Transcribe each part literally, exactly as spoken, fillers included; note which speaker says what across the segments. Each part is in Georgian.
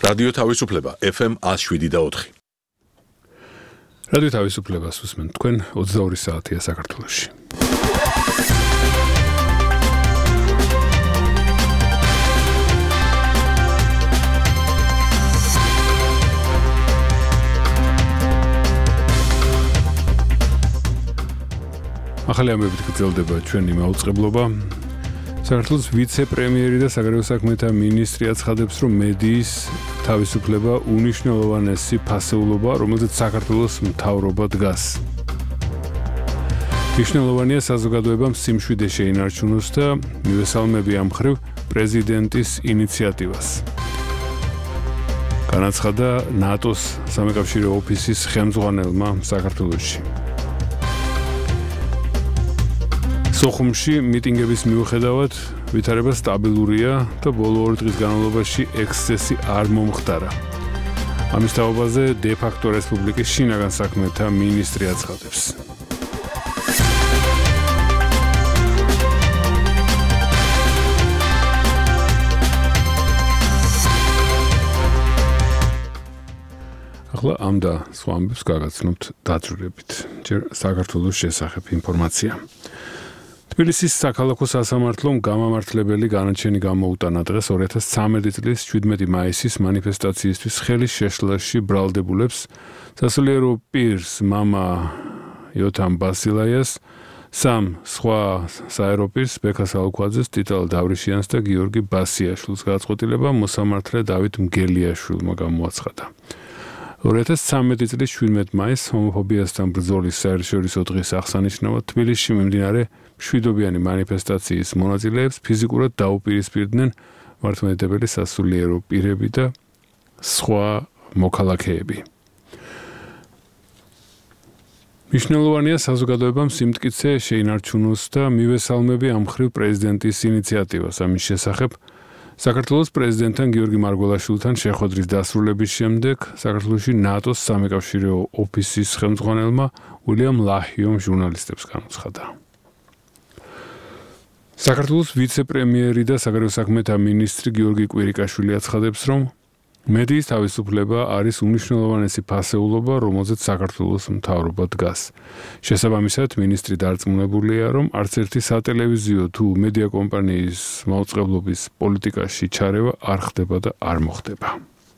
Speaker 1: რადიო თავისუფლება F M one oh seven და four.
Speaker 2: რადიო თავისუფლებას უსმენთ თქვენ ოცდაორი საათია საქართველოში. ახალი ამბებით გრძელდება ჩვენი მაუწყებლობა. საქართველოს ვიცე-პრემიერი და საგარეო საქმეთა მინისტრი აცხადებს, რომ მედიის თავისუფლება უნიშნელოვანესი ფასეულობაა, რომელზეც საქართველოს მთავრობა დგას. მნიშვნელოვანია საზოგადოებამ სიმშვიდე შეინარჩუნოს და მივესალმები ამ მხრივ პრეზიდენტის ინიციატივას. განაცხადა ნატოს სამეკავშირო ოფისის ხელმძღვანელმა საქართველოში. სოხუმში მიტინგების მიუხედავად ვითარება სტაბილურია და ბოლო ორი დღის განმავლობაში ექსცესი არ მომხდარა. ამის თაობაზე დე-ფაქტო რესპუბლიკის შინაგან საქმეთა მინისტრი აცხადებს. ახლა ამ და სხვა ამბებს გაგაცნობთ დაძვრებით. ჯერ საქართველოს შესახებ ინფორმაცია. თბილისის საქალაქო სასამართლომ გამამართლებელი განაჩენი გამოუტანა დღეს ორი ათას ცხრამეტი წლის შვიდმეტი მაისის მანიფესტაციისთვის ხელის შეშლაში ბრალდებულებს სასულიერო პირს მამა იოთამ ბასილაიას, სამ სხვა საერო პირს ბექა სალუქვაძეს, ტიტალ დავრიშიანს და გიორგი ბასიაშვილს გადაწყვეტილება მოსამართლე დავით მგელიაშვილმა გამოაცხადა. ორი ათას ცხრამეტი წლის შვიდმეტი მაისს ჰომოფობიასთან ბრძოლის საერთაშორისო დღის აღსანიშნავად თბილისში მიმდინარე მშვიდობიანი მანიფესტაციის მონაწილეებს ფიზიკურად დაუპირისპირდნენ მართლმადიდებელი სასულიერო პირები და სხვა მოქალაქეები. მნიშვნელოვანია საზოგადოებამ სიმტკიცე შეინარჩუნოს და მივესალმები ამ მხრივ პრეზიდენტის ინიციატივას. ამის შესახებ საქართველოს პრეზიდენტთან გიორგი მარგველაშვილთან შეხვედრის დასრულების შემდეგ საქართველოში ნატოს სამეკავშირო ოფისის ხელმძღვანელმა უილიამ ლაჰიომ ჟურნალისტებს განაცხადა. საქართველოს ვიცე-პრემიერი და საგარეო საქმეთა მინისტრი გიორგი კვირიკაშვილი აცხადებს, რომ მედიის თავისუფლება არის უნიშნელოვანესი ფასეულობა, რომელზეც საქართველოს მთავრობა დგას. შესაბამისად, მინისტრი დარწმუნებულია, რომ არც ერთი სატელევიზიო თუ მედია კომპანიის მაუწყებლობის პოლიტიკაში ჩარევა არ ხდება და არ მოხდება.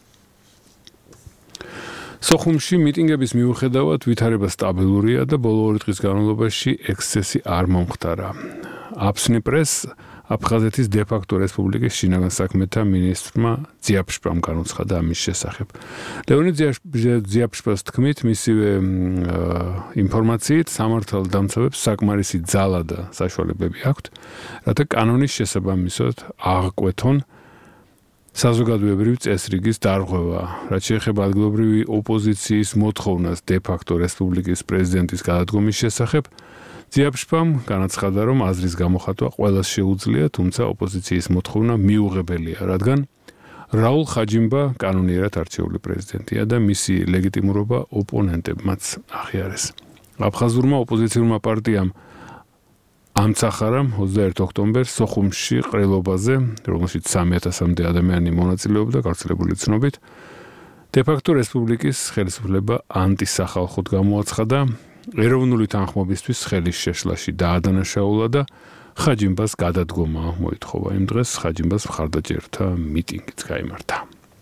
Speaker 2: სოხუმში მიტინგების მიუხედავად ვითარება სტაბილურია და ბოლო ორი დღის განმავლობაში ექსცესი არ მომხდარა. აფსნიპრეს აფხაზეთის დე-ფაქტო რესპუბლიკის შინაგან საქმეთა მინისტრმა ძიაფშპამ განაცხადა ამის შესახებ. ლეონიდ ძიაფშპას თქმით, მისივე ინფორმაციით სამართალდამცავებს საკმარისი ძალა და საშუალებები აქვთ, რათა კანონის შესაბამისად აღკვეთონ საზოგადოებრივი წესრიგის დარღვევა, რაც შეეხება ადგილობრივი ოპოზიციის მოთხოვნას დე-ფაქტო რესპუბლიკის პრეზიდენტის გადადგომის შესახებ. ძიაფშპამ განაცხადა, რომ აზრის გამოხატვა ყველას შეუძლია, თუმცა ოპოზიციის მოთხოვნა მიუღებელია, რადგან რაულ ხაჯიმბა კანონიერად არჩეული პრეზიდენტია და მისი ლეგიტიმურობა ოპონენტებმაც აღიარეს. აფხაზურმა ოპოზიციურმა პარტიამ ამცახარა ოცდაერთი ოქტომბერს სოხუმში ყრილობაზე, რომელშიც სამი ათასამდე ადამიანი მონაწილეობდა გავრცელებული ცნობით, დე-ფაქტო რესპუბლიკის ხელისუფლება ანტისახალხოდ გამოაცხადა. ეროვნული თანხმობისთვის ხელის შეშლაში დაადანაშაულა და ხაჯიმბას გადადგომა მოითხოვა. იმ დღეს ხაჯიმბას მხარდაჭერთა მიტინგიც გაიმართა.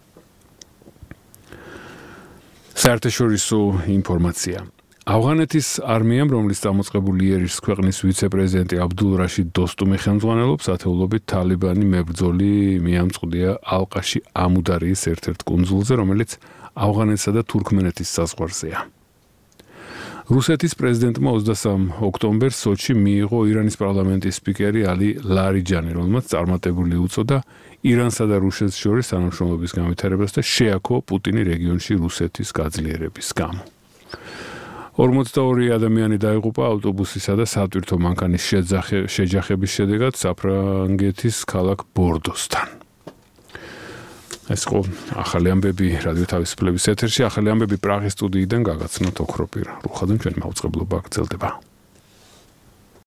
Speaker 2: საერთაშორისო ინფორმაცია. ავღანეთის არმიამ, რომლის წამოწყებული იერიშს ქვეყნის ვიცე-პრეზიდენტი აბდულ რაშიდ დოსტუმი ხელმძღვანელობს, ათეულობით თალიბანი მებრძოლი მიამწყვდია ალყაში ამუდარიის ერთ-ერთ კუნძულზე, რომელიც ავღანეთსა და თურქმენეთის საზღვარზეა. რუსეთის პრეზიდენტმა ოცდასამი ოქტომბერს სოჩი მიიღო ირანის პარლამენტის სპიკერი ალი ლარიჯანი, რომელმაც წარმატებული უწოდა ირანსა და რუსეთს შორის თანამშრომლობის განვითარებას და შეაქო პუტინი რეგიონში რუსეთის გაძლიერების გამო. ორმოცდაორი ადამიანი დაიღუპა ავტობუსისა და სატვირთო მანქანის შეჯახების შედეგად საფრანგეთის ქალაქ ბორდოსთან. ეს იყო ახალი ამბები რადიო თავისუფლების ეთერში. ახალი ამბები პრაღის სტუდიიდან გაგაცნოთ ოქროპირ. რუხადან ჩვენი მაუწყებლობა გრძელდება.